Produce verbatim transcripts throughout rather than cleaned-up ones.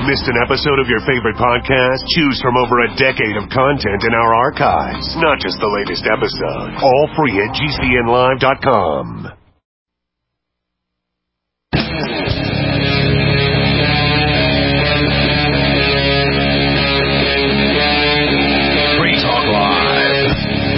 Missed an episode of your favorite podcast? Choose from over a decade of content in our archives, not just the latest episode. All free at G C N live dot com. Free Talk Live.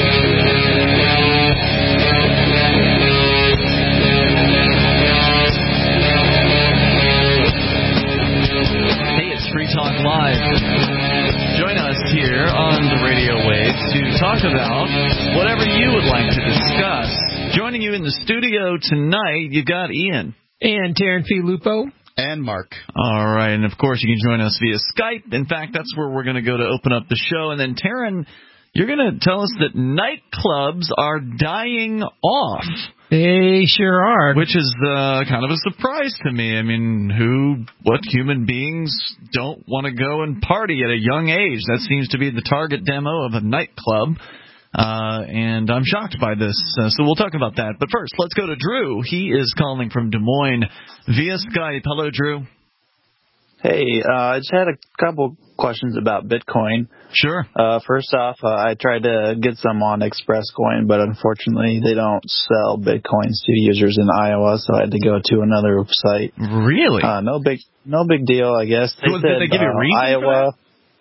Hey, it's Free Talk Live. Join us here on the radio waves to talk about whatever you would like to discuss. Joining you in the studio tonight, you've got Ian. And Taryn P. Lupo. And Mark. All right, and of course you can join us via Skype. In fact, that's where we're going to go to open up the show. And then, Taryn, you're going to tell us that nightclubs are dying off. They sure are. Which is uh, kind of a surprise to me. I mean, who, what human beings don't want to go and party at a young age? That seems to be the target demo of a nightclub. Uh, and I'm shocked by this. Uh, so we'll talk about that. But first, let's go to Drew. He is calling from Des Moines via Skype. Hello, Drew. Hey, uh, I just had a couple questions about Bitcoin. Sure. Uh, first off, uh, I tried to get some on ExpressCoin, but unfortunately they don't sell Bitcoins to users in Iowa, so I had to go to another site. Really? Uh, no big, no big deal, I guess. They so, said, did they give you a uh, reason Iowa. for that?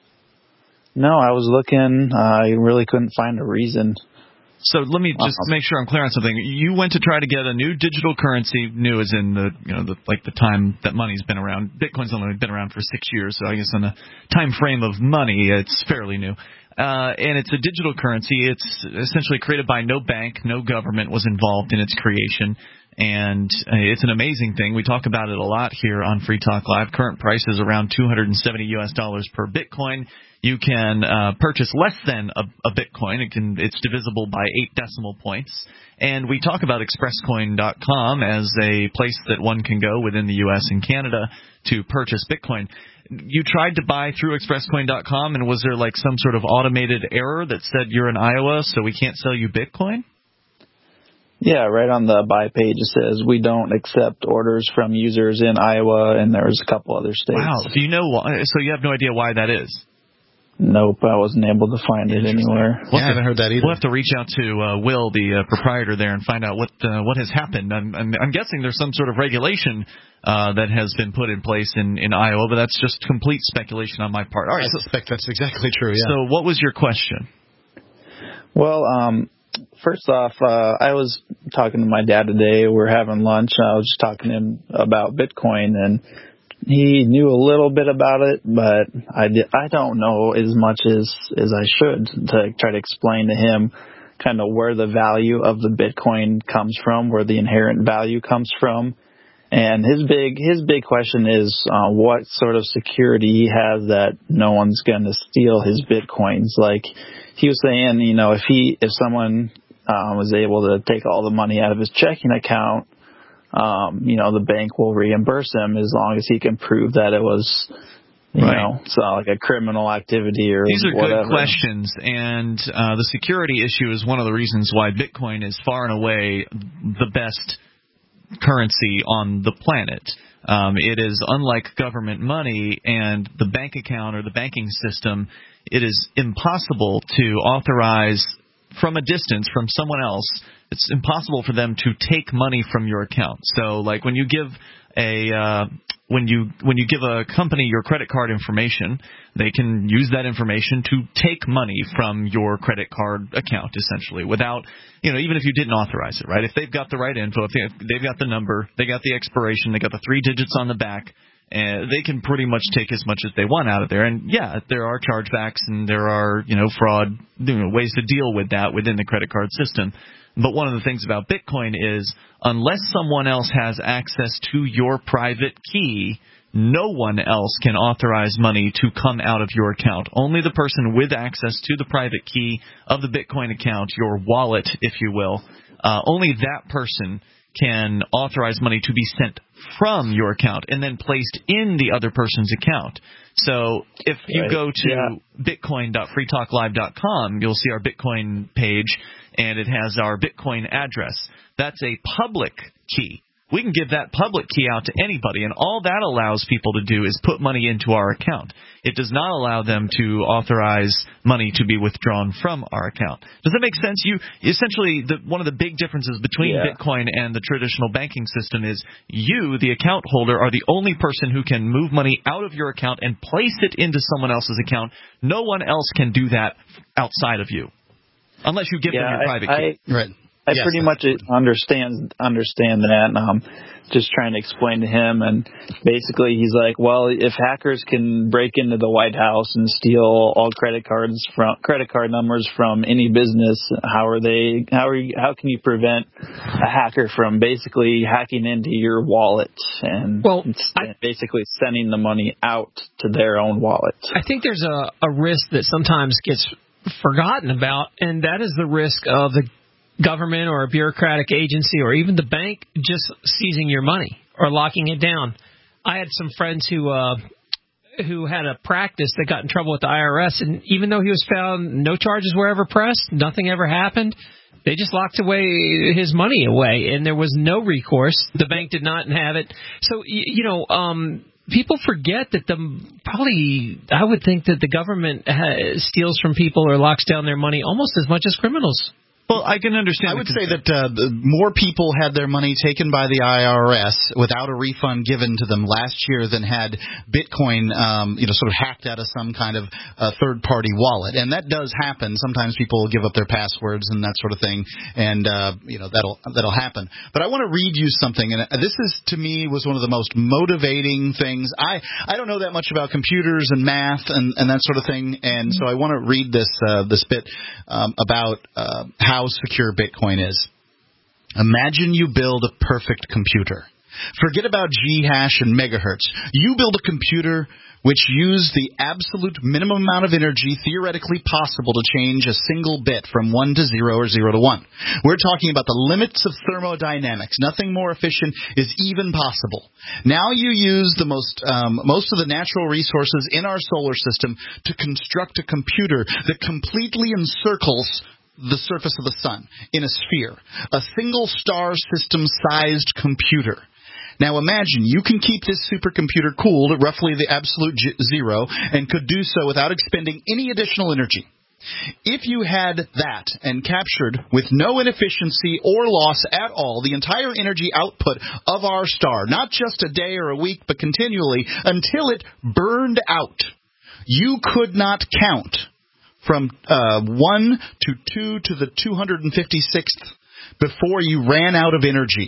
No, I was looking. Uh, I really couldn't find a reason. So let me just Uh-huh. make sure I'm clear on something. You went to try to get a new digital currency, new as in the you know the, like the time that money's been around. Bitcoin's only been around for six years, so I guess on the time frame of money, it's fairly new. Uh, and it's a digital currency. It's essentially created by no bank, no government was involved in its creation. And uh, it's an amazing thing. We talk about it a lot here on Free Talk Live. Current price is around two hundred seventy U S dollars per Bitcoin. You can uh, purchase less than a, a Bitcoin. It can, it's divisible by eight decimal points. And we talk about Express Coin dot com as a place that one can go within the U S and Canada to purchase Bitcoin. You tried to buy through Express Coin dot com, and was there like some sort of automated error that said you're in Iowa, so we can't sell you Bitcoin? Yeah, right on the buy page it says we don't accept orders from users in Iowa, and there's a couple other states. Wow. Do you know why? So you have no idea why that is? Nope, I wasn't able to find it anywhere. Yeah, I haven't heard that either. We'll have to reach out to uh, Will, the uh, proprietor there, and find out what uh, what has happened. I'm, I'm, I'm guessing there's some sort of regulation uh, that has been put in place in, in Iowa, but that's just complete speculation on my part. All right, I so, suspect that's exactly true, yeah. So what was your question? Well, um, first off, uh, I was talking to my dad today. We were having lunch. I was just talking to him about Bitcoin, and he knew a little bit about it, but I, did, I don't know as much as, as I should to try to explain to him kind of where the value of the Bitcoin comes from, where the inherent value comes from. And his big his big question is uh, what sort of security he has that no one's going to steal his Bitcoins. Like he was saying, you know, if he if someone uh, was able to take all the money out of his checking account, Um, you know, the bank will reimburse him as long as he can prove that it was, you right. know, so like a criminal activity or These are whatever. good questions, and uh, the security issue is one of the reasons why Bitcoin is far and away the best currency on the planet. Um, it is unlike government money and the bank account or the banking system. It is impossible to authorize from a distance from someone else. It's impossible for them to take money from your account. So, like when you give a uh, when you when you give a company your credit card information, they can use that information to take money from your credit card account, essentially, without, you know, even if you didn't authorize it, right? If they've got the right info, if they've got the number, they got the expiration, they got the three digits on the back, and they can pretty much take as much as they want out of there. And yeah, there are chargebacks and there are, you know, fraud, you know, ways to deal with that within the credit card system. But one of the things about Bitcoin is unless someone else has access to your private key, no one else can authorize money to come out of your account. Only the person with access to the private key of the Bitcoin account, your wallet, if you will, uh, only that person can authorize money to be sent from your account and then placed in the other person's account. So if you right. go to yeah. bitcoin dot free talk live dot com, you'll see our Bitcoin page, and it has our Bitcoin address. That's a public key, we can give that public key out to anybody, and all that allows people to do is put money into our account. It does not allow them to authorize money to be withdrawn from our account. Does that make sense? You essentially, the, one of the big differences between yeah. Bitcoin and the traditional banking system is you, the account holder, are the only person who can move money out of your account and place it into someone else's account. No one else can do that outside of you, unless you give yeah, them your I, private I, key. Right. I yes. pretty much understand understand that, and um, just trying to explain to him. And basically, he's like, "Well, if hackers can break into the White House and steal all credit cards from credit card numbers from any business, how are they? How are you, how can you prevent a hacker from basically hacking into your wallet and well, I, basically sending the money out to their own wallet?" I think there's a, a risk that sometimes gets forgotten about, and that is the risk of the government or a bureaucratic agency or even the bank just seizing your money or locking it down. I had some friends who uh, who had a practice that got in trouble with the I R S, and even though he was found, no charges were ever pressed, nothing ever happened. They just locked away his money away, and there was no recourse. The bank did not have it. So, you know, um, people forget that the probably, I would think that the government ha- steals from people or locks down their money almost as much as criminals. Well, I can understand. I would say that uh, the more people had their money taken by the I R S without a refund given to them last year than had Bitcoin, um, you know, sort of hacked out of some kind of uh, third-party wallet. And that does happen. Sometimes people will give up their passwords and that sort of thing, and uh, you know that'll that'll happen. But I want to read you something, and this is to me was one of the most motivating things. I I don't know that much about computers and math and, and that sort of thing, and so I want to read this uh, this bit um, about uh, how how secure Bitcoin is. Imagine you build a perfect computer. Forget about G-hash and megahertz. You build a computer which used the absolute minimum amount of energy theoretically possible to change a single bit from one to zero or zero to one. We're talking about the limits of thermodynamics. Nothing more efficient is even possible. Now you use the most um, most of the natural resources in our solar system to construct a computer that completely encircles the surface of the sun in a sphere, a single star system-sized computer. Now imagine you can keep this supercomputer cooled at roughly the absolute zero and could do so without expending any additional energy. If you had that and captured with no inefficiency or loss at all the entire energy output of our star, not just a day or a week, but continually until it burned out, you could not count from uh, one to two to the two hundred fifty-sixth before you ran out of energy.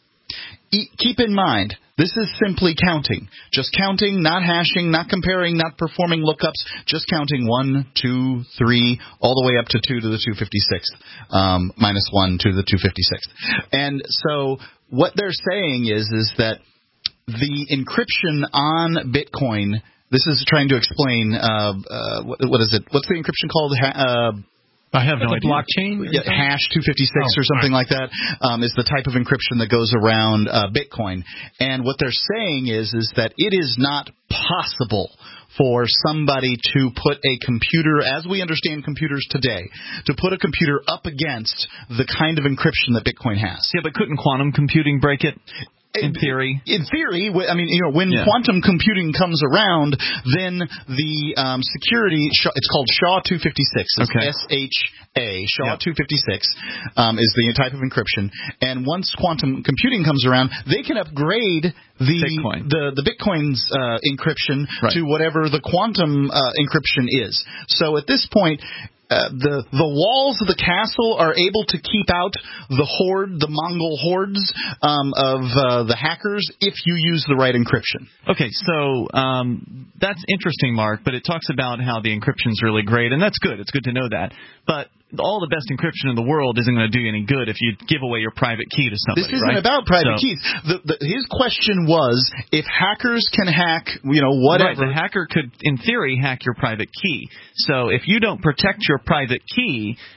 E- keep in mind, this is simply counting. Just counting, not hashing, not comparing, not performing lookups, just counting one, two, three, all the way up to two to the two hundred fifty-sixth, um, minus one to the two hundred fifty-sixth. And so what they're saying is, is that the encryption on Bitcoin, this is trying to explain, uh, uh, what, what is it? What's the encryption called? Ha- uh, I have no the idea. Blockchain? Yeah, hash two fifty-six oh, or something right. like that um, is the type of encryption that goes around uh, Bitcoin. And what they're saying is, is that it is not possible for somebody to put a computer, as we understand computers today, to put a computer up against the kind of encryption that Bitcoin has. Yeah, but couldn't quantum computing break it? In theory, in theory, I mean, you know, when yeah. quantum computing comes around, then the um, security, it's called S H A two fifty-six. It's okay. S H A, S H A yep. two fifty-six um, is the type of encryption. And once quantum computing comes around, they can upgrade the Bitcoin. the the Bitcoin's uh, encryption right. to whatever the quantum uh, encryption is. So at this point, Uh, the the walls of the castle are able to keep out the horde, the Mongol hordes um, of uh, the hackers if you use the right encryption. Okay, so um, that's interesting, Mark, but it talks about how the encryption's really great, and that's good. It's good to know that. But all the best encryption in the world isn't going to do you any good if you give away your private key to somebody. This isn't right? about private so, keys. The, the, his question was, if hackers can hack, you know, whatever. Right, the hacker could, in theory, hack your private key. So if you don't protect your private key,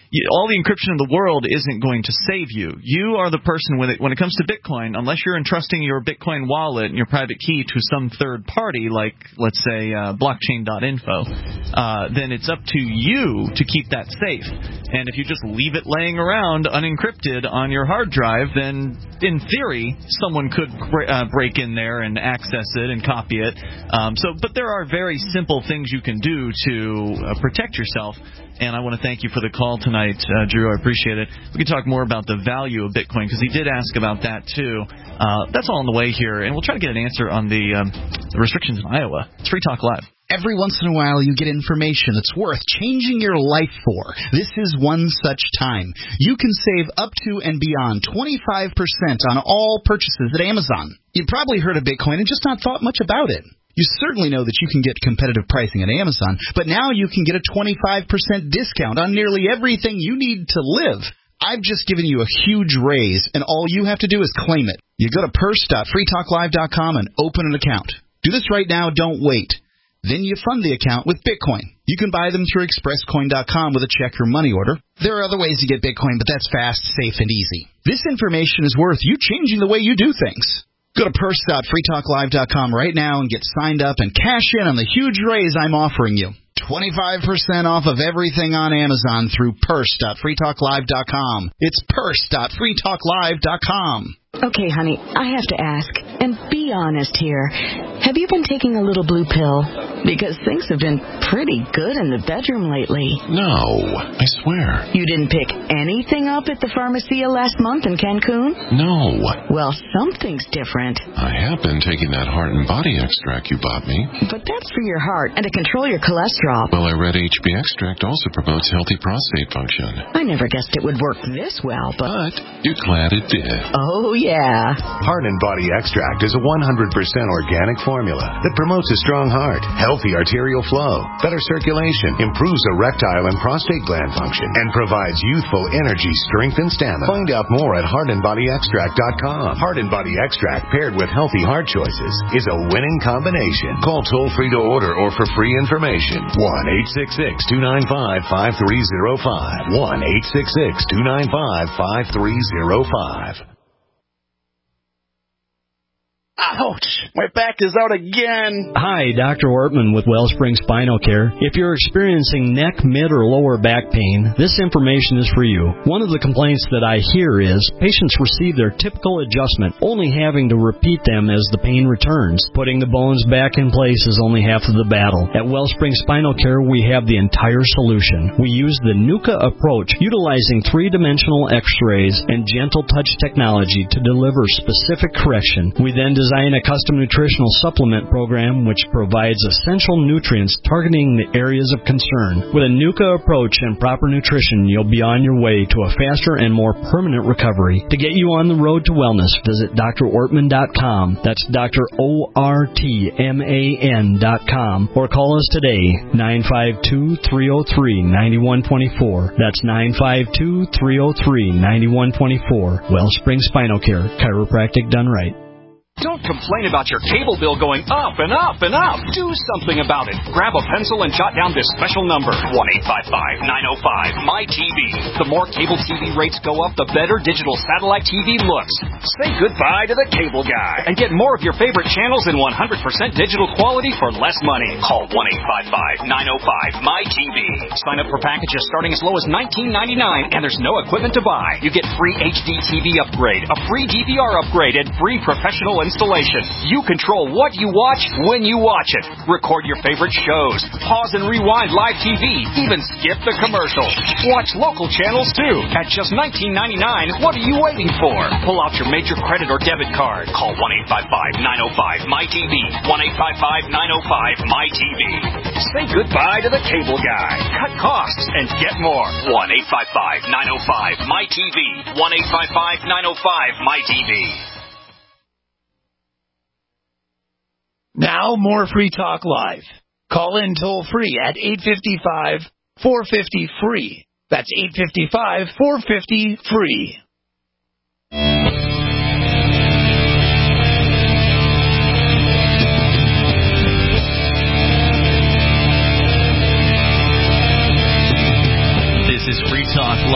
you, all the encryption in the world isn't going to save you. You are the person when it, when it comes to Bitcoin, unless you're entrusting your Bitcoin wallet and your private key to some third party, like, let's say, uh, blockchain dot info, uh, then it's up to you to keep that safe. And if you just leave it laying around unencrypted on your hard drive, then in theory, someone could uh, break in there and access it and copy it. Um, so, but there are very simple things you can do to uh, protect yourself. And I want to thank you for the call tonight, uh, Drew. I appreciate it. We can talk more about the value of Bitcoin because he did ask about that too. Uh, that's all on the way here, and we'll try to get an answer on the, um, the restrictions in Iowa. It's Free Talk Live. Every once in a while you get information that's worth changing your life for. This is one such time. You can save up to and beyond twenty-five percent on all purchases at Amazon. You've probably heard of Bitcoin and just not thought much about it. You certainly know that you can get competitive pricing at Amazon, but now you can get a twenty-five percent discount on nearly everything you need to live. I've just given you a huge raise, and all you have to do is claim it. You go to purse dot free talk live dot com and open an account. Do this right now, don't wait. Then you fund the account with Bitcoin. You can buy them through express coin dot com with a check or money order. There are other ways to get Bitcoin, but that's fast, safe, and easy. This information is worth you changing the way you do things. Go to purse dot free talk live dot com right now and get signed up and cash in on the huge raise I'm offering you. twenty-five percent off of everything on Amazon through purse dot free talk live dot com. It's purse dot free talk live dot com. Okay, honey, I have to ask, and be honest here. Have you been taking a little blue pill? Because things have been pretty good in the bedroom lately. No, I swear. You didn't pick anything up at the Pharmacia last month in Cancun? No. Well, something's different. I have been taking that heart and body extract you bought me. But that's for your heart and to control your cholesterol. Well, I read H B extract also promotes healthy prostate function. I never guessed it would work this well, but... But you're glad it did. Oh, yeah. Heart and Body Extract is a one hundred percent organic formula that promotes a strong heart, healthy arterial flow, better circulation, improves erectile and prostate gland function, and provides youthful energy, strength, and stamina. Find out more at heart and body extract dot com. Heart and Body Extract paired with healthy heart choices is a winning combination. Call toll-free to order or for free information. one eight six six, two nine five, five three zero five. one eight six six, two nine five, five three zero five. Ouch! My back is out again. Hi, Doctor Ortman with Wellspring Spinal Care. If you're experiencing neck, mid, or lower back pain, this information is for you. One of the complaints that I hear is patients receive their typical adjustment, only having to repeat them as the pain returns. Putting the bones back in place is only half of the battle. At Wellspring Spinal Care, we have the entire solution. We use the NUCA approach, utilizing three-dimensional x-rays and gentle touch technology to deliver specific correction. We then design Design a custom nutritional supplement program which provides essential nutrients targeting the areas of concern. With a NUCA approach and proper nutrition, you'll be on your way to a faster and more permanent recovery. To get you on the road to wellness, visit D R ortman dot com. That's Doctor O R T M A N dot com. Or call us today, nine five two, three oh three, nine one two four. That's nine five two, three oh three, nine one two four. Wellspring Spinal Care, chiropractic done right. Don't complain about your cable bill going up and up and up. Do something about it. Grab a pencil and jot down this special number, one eight five five, nine oh five, M Y T V. The more cable T V rates go up, the better digital satellite T V looks. Say goodbye to the cable guy and get more of your favorite channels in one hundred percent digital quality for less money. Call one eight five five, nine oh five, M Y T V. Sign up for packages starting as low as nineteen ninety-nine, and there's no equipment to buy. You get free H D T V upgrade, a free D V R upgrade, and free professional installation. You control what you watch when you watch it. Record your favorite shows. Pause and rewind live T V. Even skip the commercials. Watch local channels too. At just nineteen ninety-nine, what are you waiting for? Pull out your major credit or debit card. Call one eight five five, nine oh five, M Y T V. one eight five five, nine oh five, M Y T V. Say goodbye to the cable guy. Cut costs and get more. one eight five five, nine oh five, M Y T V. one eight five five, nine oh five, M Y T V. Now, more Free Talk Live. Call in toll free at eight five five, four five zero, free. That's eight five five, four five zero, free. This is Free Talk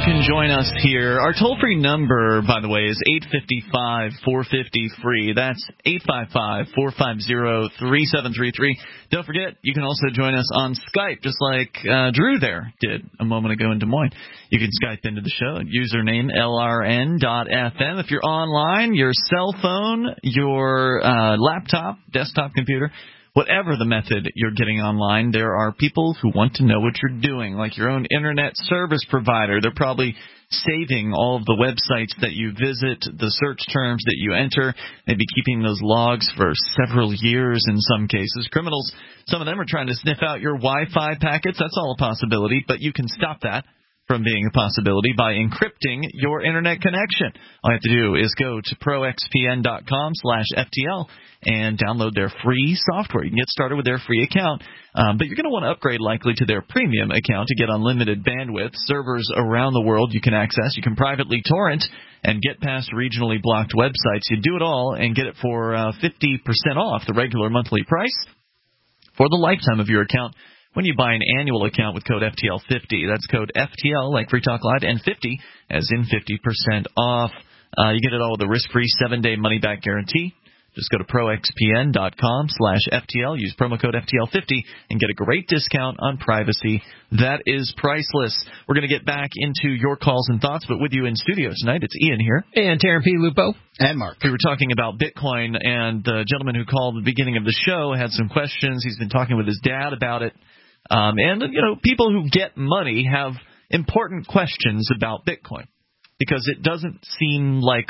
can join us here. Our toll-free number, by the way, is eight five five, four five zero, free. That's eight five five, four five zero, three seven three three. Don't forget, you can also join us on Skype, just like uh, Drew there did a moment ago in Des Moines. You can Skype into the show at username L R N dot F M. If you're online, your cell phone, your uh, laptop, desktop computer, whatever the method you're getting online, there are people who want to know what you're doing, like your own internet service provider. They're probably saving all of the websites that you visit, the search terms that you enter, maybe keeping those logs for several years in some cases. Criminals, some of them are trying to sniff out your Wi-Fi packets. That's all a possibility, but you can stop that from being a possibility by encrypting your internet connection. All you have to do is go to proxpn.com slash FTL and download their free software. You can get started with their free account, um, but you're going to want to upgrade likely to their premium account to get unlimited bandwidth, servers around the world you can access. You can privately torrent and get past regionally blocked websites. You do it all and get it for uh, fifty percent off the regular monthly price for the lifetime of your account when you buy an annual account with code F T L fifty. That's code F T L, like Free Talk Live, and fifty, as in fifty percent off. Uh, you get it all with a risk-free seven-day money-back guarantee. Just go to proxpn.com slash FTL, use promo code F T L fifty, and get a great discount on privacy. That is priceless. We're going to get back into your calls and thoughts, but with you in studio tonight, it's Ian here. And Taryn P. Lupo. And Mark. We were talking about Bitcoin, and the gentleman who called at the beginning of the show had some questions. He's been talking with his dad about it. Um, and, you know, people who get money have important questions about Bitcoin because it doesn't seem like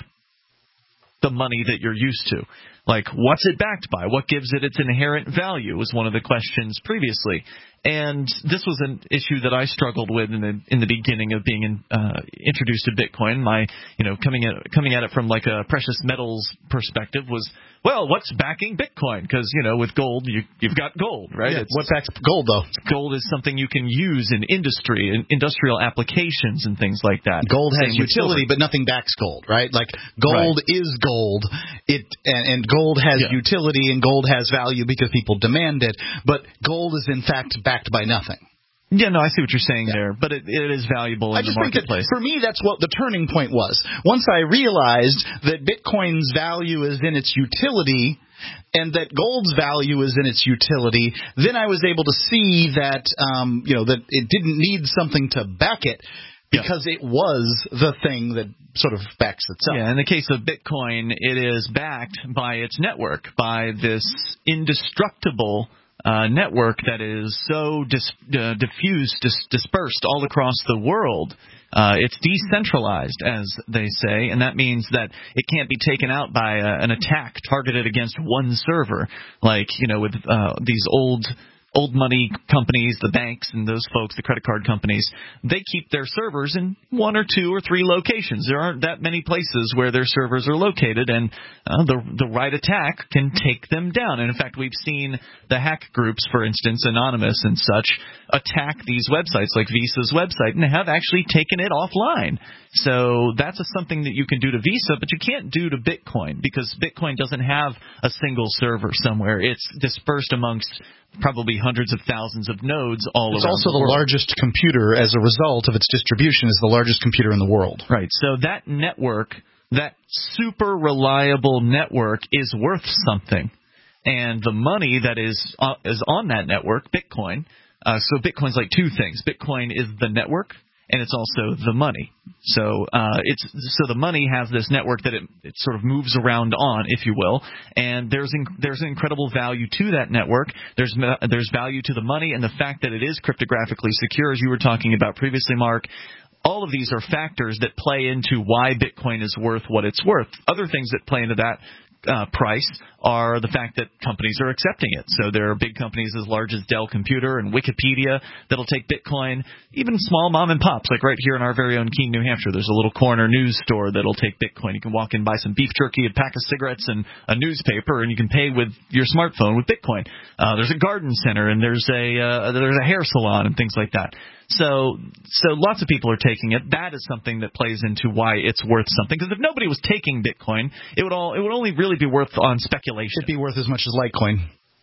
the money that you're used to. Like, what's it backed by? What gives it its inherent value was one of the questions previously. And this was an issue that I struggled with in the in the beginning of being in, uh, introduced to Bitcoin. My, you know, coming at coming at it from like a precious metals perspective was, well, what's backing Bitcoin? Because, you know, with gold, you, you've got gold, right? Yeah, it's, what backs gold, though? Gold is something you can use in industry, in industrial applications and things like that. Gold has Same with utility, silver. but nothing backs gold, right? Like, gold Right. is gold, It and, and gold has Yeah. utility, and gold has value because people demand it, but gold is, in fact, backed by nothing. Yeah, no, I see what you're saying Yeah. there, but it, it is valuable in I the just think that marketplace. for me, that's what the turning point was. Once I realized that Bitcoin's value is in its utility and that gold's value is in its utility, then I was able to see that, um, you know, that it didn't need something to back it because yeah. it was the thing that sort of backs itself. Yeah, in the case of Bitcoin, it is backed by its network, by this indestructible Uh, network that is so dis, uh, diffused, dis, dispersed all across the world. Uh, it's decentralized, as they say, and that means that it can't be taken out by a, an attack targeted against one server, like, you know, with uh, these old old money companies, the banks and those folks, the credit card companies. They keep their servers in one or two or three locations. There aren't that many places where their servers are located, and uh, the the right attack can take them down. And in fact, we've seen the hack groups, for instance, Anonymous and such, attack these websites like Visa's website and have actually taken it offline. So that's a, something that you can do to Visa, but you can't do to Bitcoin because Bitcoin doesn't have a single server somewhere. It's dispersed amongst probably hundreds of thousands of nodes all it's around also the the world. largest computer as a result of its distribution is the largest computer in the world. Right. So that network, that super reliable network is worth something. And the money that is uh, is on that network, Bitcoin, uh, so Bitcoin's like two things. Bitcoin is the network, and it's also the money. So uh, it's so the money has this network that it, it sort of moves around on, if you will, and there's in, there's an incredible value to that network. There's there's value to the money, and the fact that it is cryptographically secure, as you were talking about previously, Mark. All of these are factors that play into why Bitcoin is worth what it's worth. Other things that play into that Uh, price are the fact that companies are accepting it. So there are big companies as large as Dell Computer and Wikipedia that'll take Bitcoin, even small mom and pops, like right here in our very own Keene, New Hampshire. There's a little corner news store that'll take Bitcoin. You can walk in, buy some beef jerky, a pack of cigarettes, and a newspaper, and you can pay with your smartphone with Bitcoin. Uh, there's a garden center, and there's a uh, there's a hair salon and things like that. So so lots of people are taking it. That is something that plays into why it's worth something. Because if nobody was taking Bitcoin, it would all it would only really be worth on speculation. It'd be worth as much as Litecoin.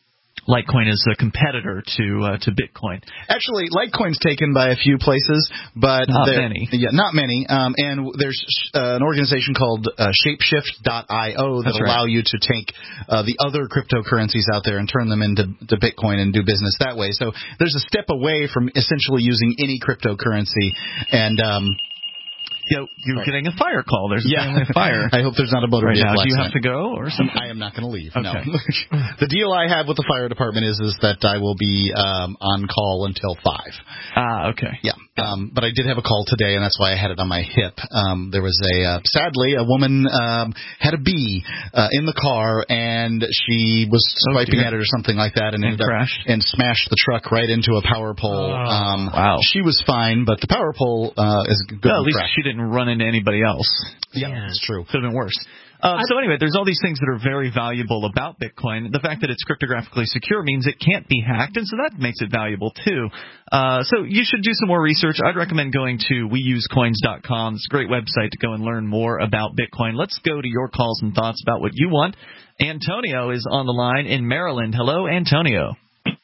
Litecoin is a competitor to uh, to Bitcoin. Actually, Litecoin's taken by a few places, but not many. Yeah, not many. Um, and there's uh, an organization called uh, Shapeshift dot io that That's allow right. you to take uh, the other cryptocurrencies out there and turn them into to Bitcoin and do business that way. So there's a step away from essentially using any cryptocurrency. And um, Yo, you're Sorry. getting a fire call. There's yeah. a family fire. I hope there's not a motor right vehicle now. Do you accident. have to go or something? I am not going to leave. Okay. No. The deal I have with the fire department is is that I will be um, on call until five. Ah, okay. Yeah. Um, but I did have a call today, and that's why I had it on my hip. Um, there was a uh, sadly a woman um, had a bee uh, in the car, and she was swiping oh, at it or something like that, and, and ended crashed up and smashed the truck right into a power pole. Oh, um, wow. She was fine, but the power pole uh, is good. Well, at least crashed. she didn't run into anybody else. Yeah, that's true. Could have been worse. Uh, so anyway, there's all these things that are very valuable about Bitcoin. The fact that it's cryptographically secure means it can't be hacked, and so that makes it valuable too. Uh, so you should do some more research. I'd recommend going to we use coins dot com. It's a great website to go and learn more about Bitcoin. Let's go to your calls and thoughts about what you want. Antonio is on the line in Maryland. Hello, Antonio.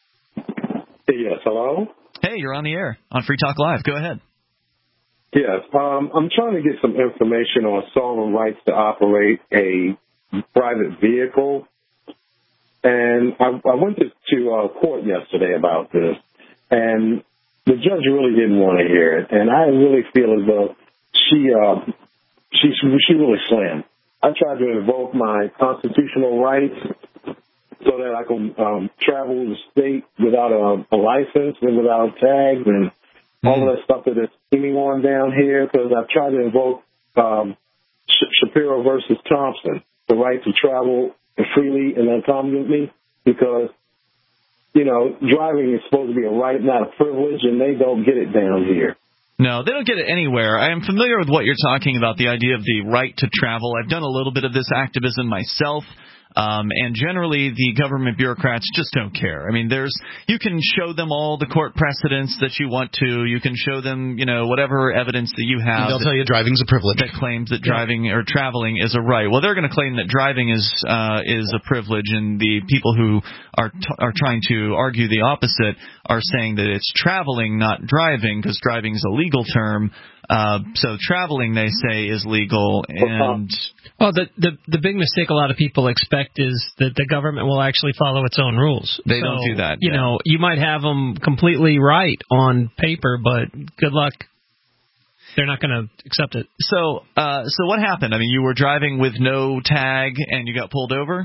Yes, hello? Hey, you're on the air on Free Talk Live. Go ahead. Yes, um, I'm trying to get some information on sovereign rights to operate a private vehicle. And I, I went to, to uh, court yesterday about this, and the judge really didn't want to hear it. And I really feel as though she, uh, she, she really slammed. I tried to invoke my constitutional rights so that I could um, travel the state without a, a license and without tags and all of that stuff that is steaming on down here, because I've tried to invoke um, Sh- Shapiro versus Thompson, the right to travel freely and autonomously, because, you know, driving is supposed to be a right, not a privilege, and they don't get it down here. No, they don't get it anywhere. I am familiar with what you're talking about, the idea of the right to travel. I've done a little bit of this activism myself. Um, and generally, the government bureaucrats just don't care. I mean, there's you can show them all the court precedents that you want to. You can show them, you know, whatever evidence that you have. And they'll that, tell you driving's a privilege. That claims that driving yeah. or traveling is a right. Well, they're going to claim that driving is uh, is a privilege, and the people who are t- are trying to argue the opposite are saying that it's traveling, not driving, because driving is a legal term. Uh, so traveling, they say, is legal, and well, the, the the big mistake a lot of people expect is that the government will actually follow its own rules. They so, don't do that. You yeah. know, you might have them completely right on paper, but good luck. They're not going to accept it. So, uh, so what happened? I mean, you were driving with no tag, and you got pulled over?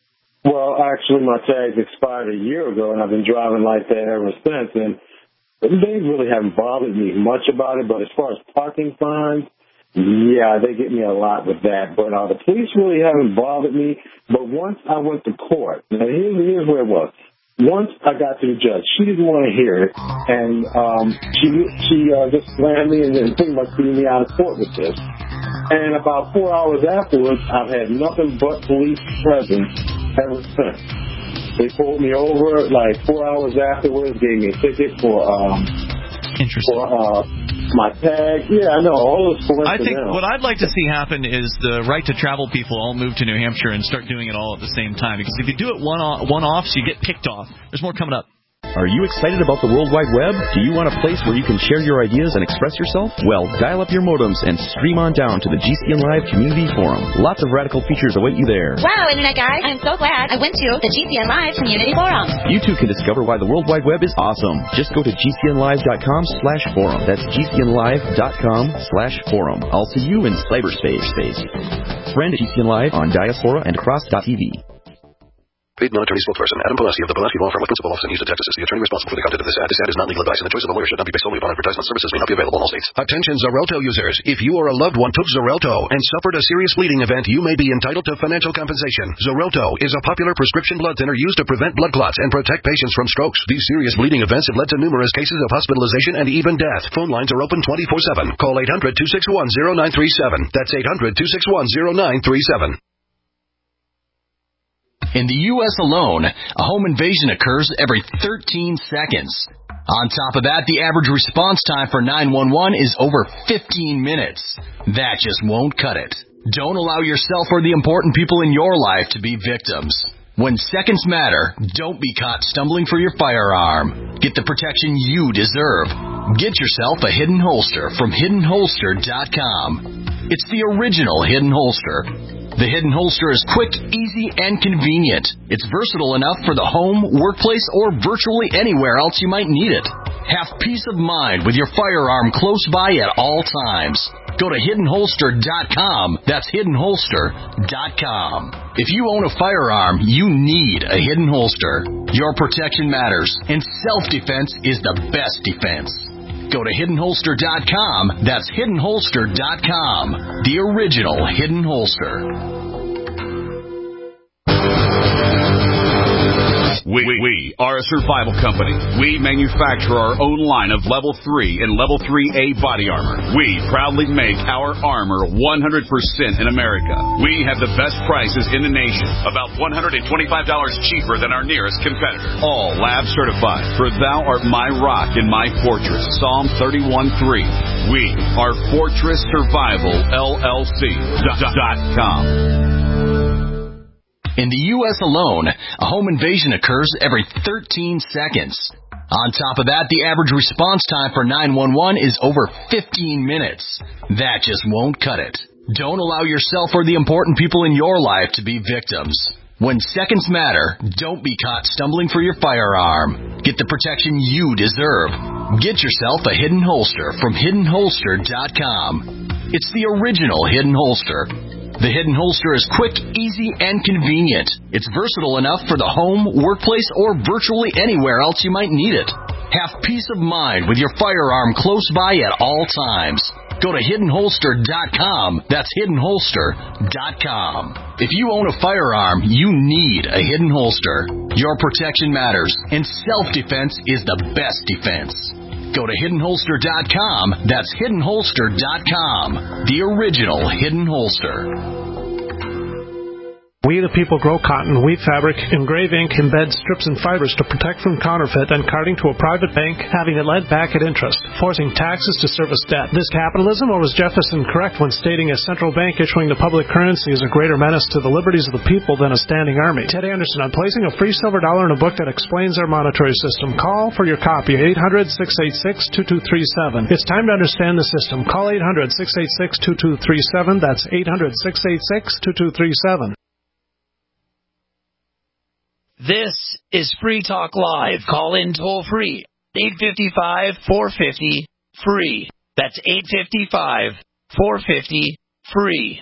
Well, actually, my tag expired a year ago, and I've been driving like that ever since, and they really haven't bothered me much about it, but as far as parking fines, yeah, they get me a lot with that. But uh, the police really haven't bothered me. But once I went to court, now here's, here's where it was. Once I got to the judge, she didn't want to hear it, and um, she she uh, just slammed me and then pretty much beat me out of court with this. And about four hours afterwards, I've had nothing but police presence ever since. They pulled me over like four hours afterwards, gave me a ticket for um Interesting. for uh my tag. Yeah, I know all this for I think what I'd like to see happen is the right to travel people all move to New Hampshire and start doing it all at the same time. Because if you do it one off, one offs, you get picked off. There's more coming up. Are you excited about the World Wide Web? Do you want a place where you can share your ideas and express yourself? Well, dial up your modems and stream on down to the G C N Live Community Forum. Lots of radical features await you there. Wow, Internet guy, I'm so glad I went to the G C N Live Community Forum. You too can discover why the World Wide Web is awesome. Just go to G C N live dot com slash forum. That's G C N live dot com slash forum. I'll see you in cyberspace. Space. Friend G C N Live on Diaspora and Cross dot T V. Paid non-attorney spokesperson Adam Pulaski of the Pulaski Law Firm with principal office in Houston, Texas is the attorney responsible for the content of this ad. This ad is not legal advice, and the choice of the lawyer should not be based solely upon advertisement. Services may not be available in all states. Attention Xarelto users. If you or a loved one took Xarelto and suffered a serious bleeding event, you may be entitled to financial compensation. Xarelto is a popular prescription blood thinner used to prevent blood clots and protect patients from strokes. These serious bleeding events have led to numerous cases of hospitalization and even death. Phone lines are open twenty-four seven. Call eight hundred, two six one, zero nine three seven. That's eight hundred, two six one, zero nine three seven. In the U S alone, a home invasion occurs every thirteen seconds. On top of that, the average response time for nine one one is over fifteen minutes. That just won't cut it. Don't allow yourself or the important people in your life to be victims. When seconds matter, don't be caught stumbling for your firearm. Get the protection you deserve. Get yourself a Hidden Holster from hidden holster dot com. It's the original Hidden Holster. The Hidden Holster is quick, easy, and convenient. It's versatile enough for the home, workplace, or virtually anywhere else you might need it. Have peace of mind with your firearm close by at all times. Go to hidden holster dot com. That's hidden holster dot com. If you own a firearm, you need a Hidden Holster. Your protection matters, and self-defense is the best defense. Go to hidden holster dot com. That's hidden holster dot com. The original Hidden Holster. We, we are a survival company. We manufacture our own line of Level three and Level three A body armor. We proudly make our armor one hundred percent in America. We have the best prices in the nation, about one hundred twenty-five dollars cheaper than our nearest competitor. All lab certified, for thou art my rock and my fortress. Psalm thirty-one three. We are Fortress Survival L L C dot com. In the U S alone, a home invasion occurs every thirteen seconds. On top of that, the average response time for nine one one is over fifteen minutes. That just won't cut it. Don't allow yourself or the important people in your life to be victims. When seconds matter, don't be caught stumbling for your firearm. Get the protection you deserve. Get yourself a Hidden Holster from hidden holster dot com. It's the original Hidden Holster. The Hidden Holster is quick, easy, and convenient. It's versatile enough for the home, workplace, or virtually anywhere else you might need it. Have peace of mind with your firearm close by at all times. Go to hidden holster dot com. That's hidden holster dot com. If you own a firearm, you need a Hidden Holster. Your protection matters, and self-defense is the best defense. Go to hidden holster dot com. That's hidden holster dot com. The original Hidden Holster. We the people grow cotton, weave fabric, engrave ink, embed strips and fibers to protect from counterfeit and carting to a private bank, having it lent back at interest, forcing taxes to service debt. This capitalism, or was Jefferson correct when stating a central bank issuing the public currency is a greater menace to the liberties of the people than a standing army? Ted Anderson on placing a free silver dollar in a book that explains our monetary system. Call for your copy, eight hundred, six eight six, two two three seven. It's time to understand the system. Call eight hundred, six eight six, two two three seven. That's eight hundred, six eight six, two two three seven. This is Free Talk Live. Call in toll free. eight five five, four five zero, free. That's eight five five, four five zero, free.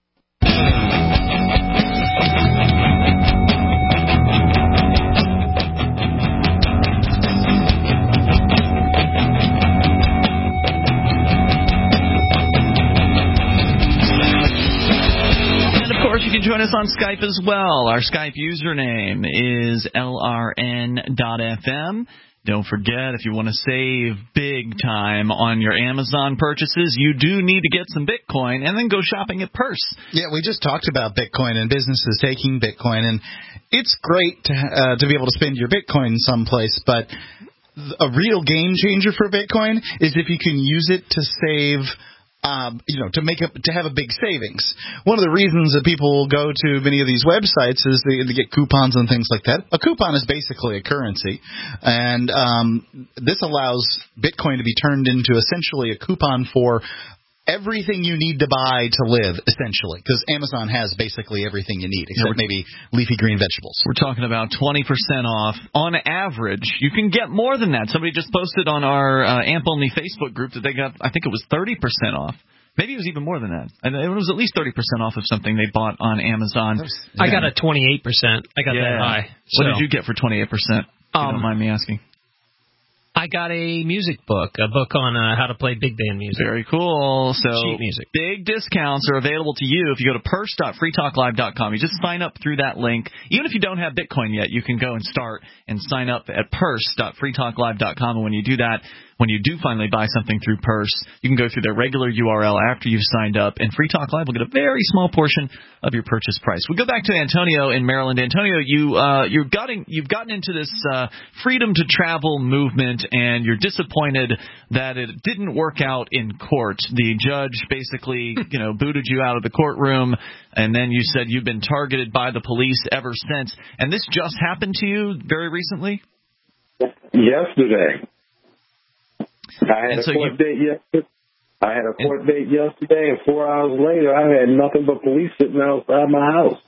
You can join us on Skype as well. Our Skype username is L R N dot F M. Don't forget, if you want to save big time on your Amazon purchases, you do need to get some Bitcoin and then go shopping at Purse. Yeah, we just talked about Bitcoin and businesses taking Bitcoin, and it's great to, uh, to be able to spend your Bitcoin someplace, but a real game changer for Bitcoin is if you can use it to save Um, you know, to make up to have a big savings. One of the reasons that people will go to many of these websites is they, they get coupons and things like that. A coupon is basically a currency, and um, this allows Bitcoin to be turned into essentially a coupon for everything you need to buy to live, essentially, because Amazon has basically everything you need, except yeah, maybe leafy green vegetables. We're talking about twenty percent off. On average, you can get more than that. Somebody just posted on our uh, A M P-only Facebook group that they got, I think it was thirty percent off. Maybe it was even more than that. And it was at least thirty percent off of something they bought on Amazon. Yeah. I got a twenty-eight percent. I got yeah. that high. So. What did you get for twenty-eight percent? If um, you don't mind me asking. I got a music book, a book on uh, how to play big band music. Very cool. So sheet music. Big discounts are available to you if you go to purse dot free talk live dot com. You just sign up through that link. Even if you don't have Bitcoin yet, you can go and start and sign up at purse dot free talk live dot com. And when you do that, when you do finally buy something through Purse, you can go through their regular U R L after you've signed up, and Free Talk Live will get a very small portion of your purchase price. We go back to Antonio in Maryland. Antonio, you, uh, you've, gotten, you've gotten into this uh, freedom to travel movement, and you're disappointed that it didn't work out in court. The judge basically, you know, booted you out of the courtroom, and then you said you've been targeted by the police ever since. And this just happened to you very recently? Yesterday. I had and a so court you, date yesterday. I had a court and, date yesterday, and four hours later, I had nothing but police sitting outside my house.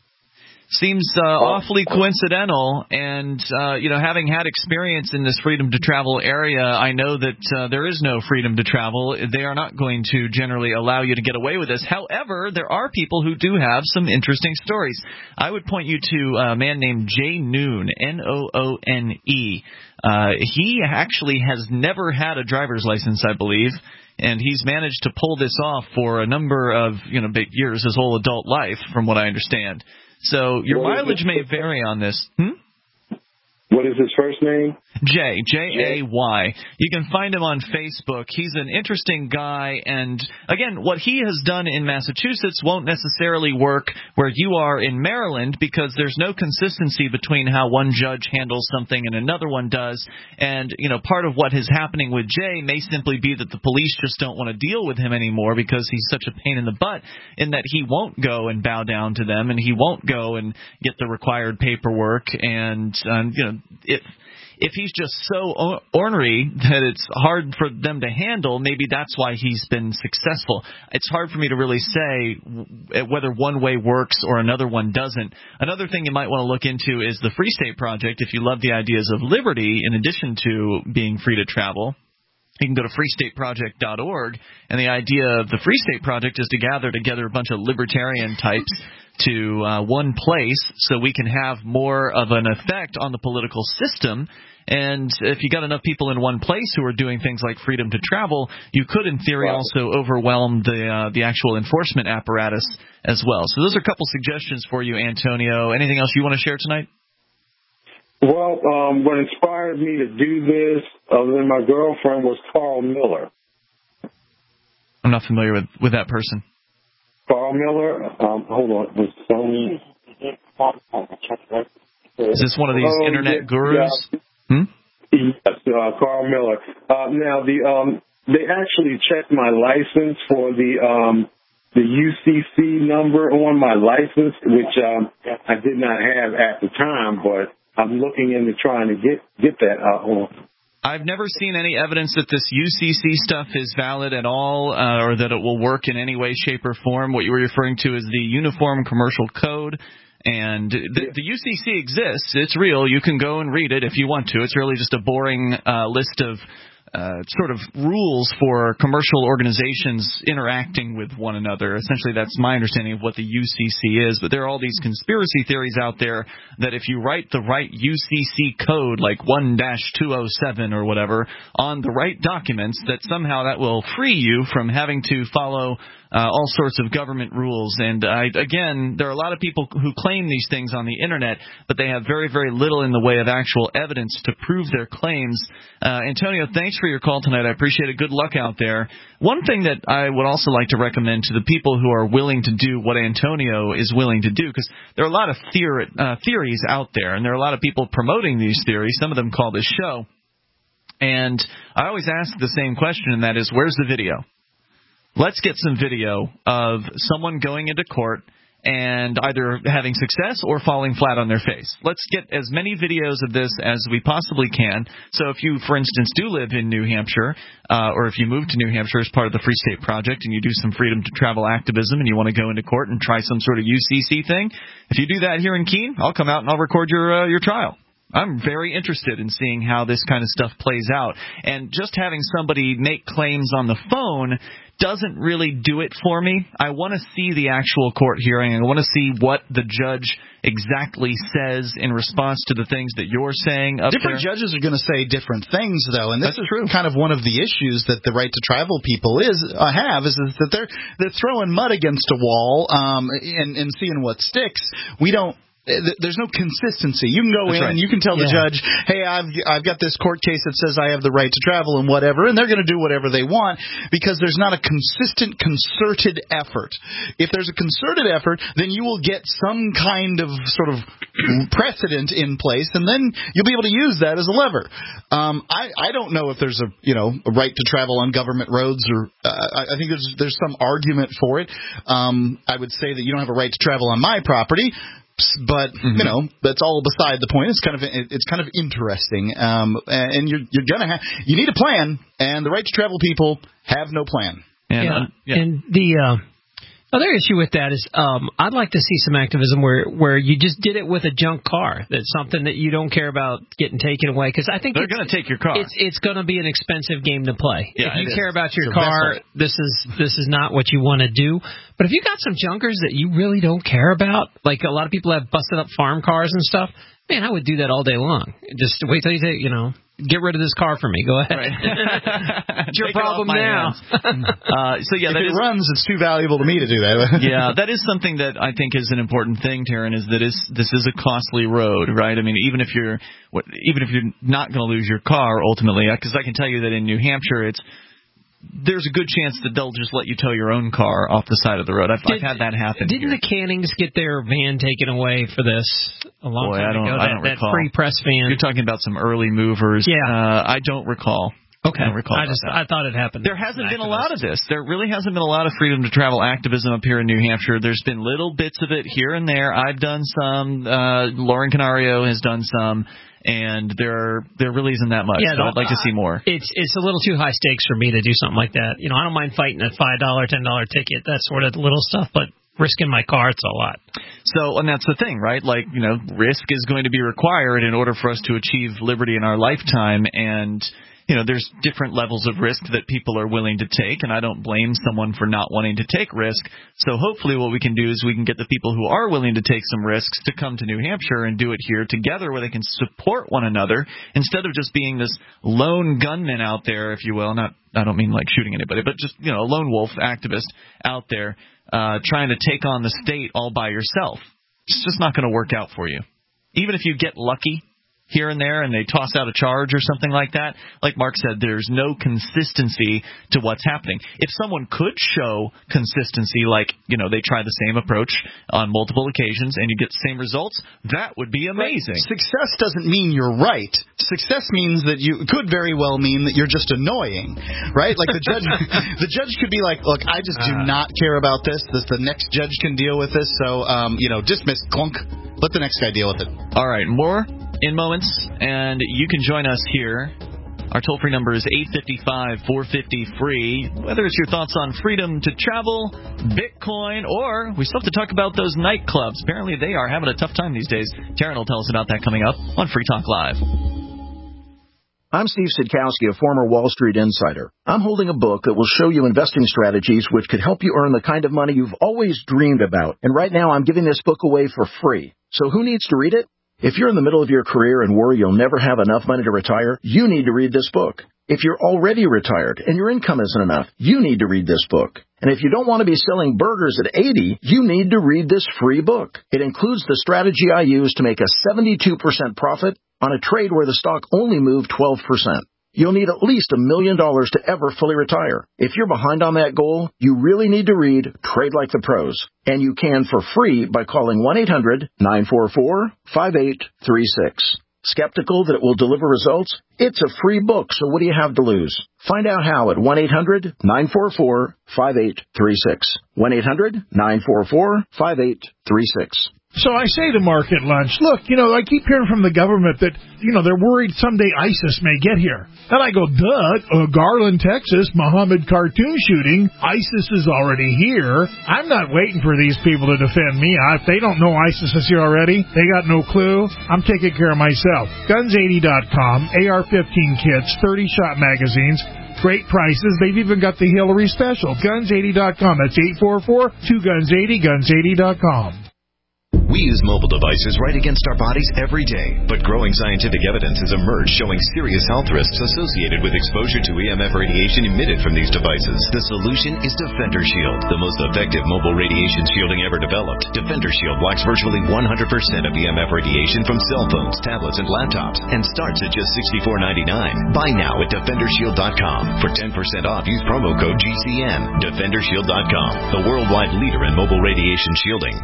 Seems uh, awfully coincidental, and, uh, you know, having had experience in this freedom to travel area, I know that uh, there is no freedom to travel. They are not going to generally allow you to get away with this. However, there are people who do have some interesting stories. I would point you to a man named Jay Noone, N O O N E. Uh, he actually has never had a driver's license, I believe, and he's managed to pull this off for a number of, you know, big years, his whole adult life, from what I understand. So your what mileage may vary on this. Hmm? What is his first name? Jay, J A Y. You can find him on Facebook. He's an interesting guy, and again, what he has done in Massachusetts won't necessarily work where you are in Maryland, because there's no consistency between how one judge handles something and another one does. And, you know, part of what is happening with Jay may simply be that the police just don't want to deal with him anymore because he's such a pain in the butt, in that he won't go and bow down to them, and he won't go and get the required paperwork, and, um, you know, if if he's just so ornery that it's hard for them to handle, maybe that's why he's been successful. It's hard for me to really say whether one way works or another one doesn't. Another thing you might want to look into is the Free State Project. If you love the ideas of liberty in addition to being free to travel, you can go to free state project dot org, and the idea of the Free State Project is to gather together a bunch of libertarian types to uh, one place so we can have more of an effect on the political system. And if you got enough people in one place who are doing things like freedom to travel, you could, in theory, also overwhelm the uh, the actual enforcement apparatus as well. So those are a couple suggestions for you, Antonio. Anything else you want to share tonight? Well, um, what inspired me to do this, other than my girlfriend, was Carl Miller. I'm not familiar with, with that person. Carl Miller, um, hold on, was Sony. Is this one of these oh, internet yeah, gurus? Yeah. Hmm? Yes, uh, Carl Miller. Uh, now, the um, they actually checked my license for the um, the U C C number on my license, which um, I did not have at the time, but I'm looking into trying to get get that uh, on. I've never seen any evidence that this U C C stuff is valid at all, uh, or that it will work in any way, shape, or form. What you were referring to is the Uniform Commercial Code, and the, the U C C exists. It's real. You can go and read it if you want to. It's really just a boring uh, list of Uh, sort of rules for commercial organizations interacting with one another. Essentially, that's my understanding of what the U C C is. But there are all these conspiracy theories out there that if you write the right U C C code, like one dash two oh seven or whatever, on the right documents, that somehow that will free you from having to follow Uh, all sorts of government rules. And I, again, there are a lot of people who claim these things on the internet, but they have very, very little in the way of actual evidence to prove their claims. Uh, Antonio, thanks for your call tonight. I appreciate it. Good luck out there. One thing that I would also like to recommend to the people who are willing to do what Antonio is willing to do, because there are a lot of theory, uh, theories out there, and there are a lot of people promoting these theories. Some of them call this show. And I always ask the same question, and that is, where's the video? Let's get some video of someone going into court and either having success or falling flat on their face. Let's get as many videos of this as we possibly can. So if you, for instance, do live in New Hampshire, uh, or if you move to New Hampshire as part of the Free State Project and you do some freedom to travel activism and you want to go into court and try some sort of U C C thing, if you do that here in Keene, I'll come out and I'll record your uh, your trial. I'm very interested in seeing how this kind of stuff plays out. And just having somebody make claims on the phone doesn't really do it for me. I want to see the actual court hearing. I want to see what the judge exactly says in response to the things that you're saying up Different there. judges are going to say different things, though, and this That's is true. kind of one of the issues that the right to travel people is uh, have is, is that they're they're throwing mud against a wall um, and, and seeing what sticks. We don't there's no consistency. You can go That's in right. and you can tell Yeah. the judge, hey, I've I've got this court case that says I have the right to travel and whatever, and they're going to do whatever they want because there's not a consistent, concerted effort. If there's a concerted effort, then you will get some kind of sort of precedent in place, and then you'll be able to use that as a lever. Um, I, I don't know if there's a you know a right to travel on government roads, or uh, I, I think there's there's some argument for it. Um, I would say that you don't have a right to travel on my property. But mm-hmm. you know, that's all beside the point. It's kind of it's kind of interesting, um, and you're you're gonna have you need a plan, and the right to travel people have no plan. And, yeah. um, yeah. and the uh, other issue with that is, um, I'd like to see some activism where where you just did it with a junk car. That's something that you don't care about getting taken away, because I think they're going to take your car. It's it's going to be an expensive game to play. Yeah, if you it care is. about your It's a car, vessel. this is this is not what you want to do. But if you got some junkers that you really don't care about, like a lot of people have busted up farm cars and stuff, man, I would do that all day long. Just wait till you take, you know, get rid of this car for me. Go ahead. Right. It's your Take it off problem my now. uh, so yeah, if that it is, runs, it's too valuable to me to do that. yeah, that is something that I think is an important thing, Taryn, is that is this is a costly road, right? I mean, even if you're what, even if you're not going to lose your car ultimately, because I can tell you that in New Hampshire, it's there's a good chance that they'll just let you tow your own car off the side of the road. I've, Did, I've had that happen. Didn't here. the Cannings get their van taken away for this a long Boy, time I don't, ago? I that, don't that recall. free press van. You're talking about some early movers. Yeah. Uh, I don't recall. Okay. I don't recall. I about just that. I thought it happened. There hasn't been a lot of this. There really hasn't been a lot of freedom to travel activism up here in New Hampshire. There's been little bits of it here and there. I've done some. Uh, Lauren Canario has done some. And there, there really isn't that much. Yeah, so I'd like to see more. It's it's a little too high stakes for me to do something like that. You know, I don't mind fighting a five dollar, ten dollar ticket, that sort of little stuff, but risking my car, it's a lot. So, and that's the thing, right? Like, you know, risk is going to be required in order for us to achieve liberty in our lifetime, and you know, there's different levels of risk that people are willing to take, and I don't blame someone for not wanting to take risk. So hopefully what we can do is we can get the people who are willing to take some risks to come to New Hampshire and do it here together, where they can support one another instead of just being this lone gunman out there, if you will. Not, I don't mean like shooting anybody, but just, you know, a lone wolf activist out there uh, trying to take on the state all by yourself. It's just not going to work out for you. Even if you get lucky here and there and they toss out a charge or something like that, like Mark said, there's no consistency to what's happening. If someone could show consistency, like, you know, they try the same approach on multiple occasions and you get the same results, that would be amazing. But success doesn't mean you're right. Success means that you could very well mean that you're just annoying, right? Like the judge, the judge could be like, look, I just do uh, not care about this. This the next judge can deal with this. So, um, you know, dismiss, clunk. Let the next guy deal with it. All right, more in moments, and you can join us here. Our toll-free number is eight five five, four five zero, free. Whether it's your thoughts on freedom to travel, Bitcoin, or we still have to talk about those nightclubs. Apparently they are having a tough time these days. Taryn will tell us about that coming up on Free Talk Live. I'm Steve Sidkowski, a former Wall Street insider. I'm holding a book that will show you investing strategies which could help you earn the kind of money you've always dreamed about. And right now I'm giving this book away for free. So who needs to read it? If you're in the middle of your career and worry you'll never have enough money to retire, you need to read this book. If you're already retired and your income isn't enough, you need to read this book. And if you don't want to be selling burgers at eighty, you need to read this free book. It includes the strategy I use to make a seventy-two percent profit on a trade where the stock only moved twelve percent. You'll need at least a million dollars to ever fully retire. If you're behind on that goal, you really need to read Trade Like the Pros. And you can for free by calling one eight hundred, nine four four, five eight three six. Skeptical that it will deliver results? It's a free book, so what do you have to lose? Find out how at one eight hundred, nine four four, five eight three six. one eight hundred, nine four four, five eight three six. So I say to Mark at lunch, look, you know, I keep hearing from the government that, you know, they're worried someday ISIS may get here. And I go, duh, uh, Garland, Texas, Muhammad cartoon shooting, ISIS is already here. I'm not waiting for these people to defend me. If they don't know ISIS is here already, they got no clue. I'm taking care of myself. guns eighty dot com, A R fifteen kits, thirty shot magazines. Great prices. They've even got the Hillary special. guns eighty dot com. That's eight four four, two guns eighty, guns eighty dot com. We use mobile devices right against our bodies every day, but growing scientific evidence has emerged showing serious health risks associated with exposure to E M F radiation emitted from these devices. The solution is Defender Shield, the most effective mobile radiation shielding ever developed. Defender Shield blocks virtually one hundred percent of E M F radiation from cell phones, tablets, and laptops, and starts at just sixty-four ninety-nine. Buy now at defender shield dot com. For ten percent off, use promo code G C N. defender shield dot com, the worldwide leader in mobile radiation shielding.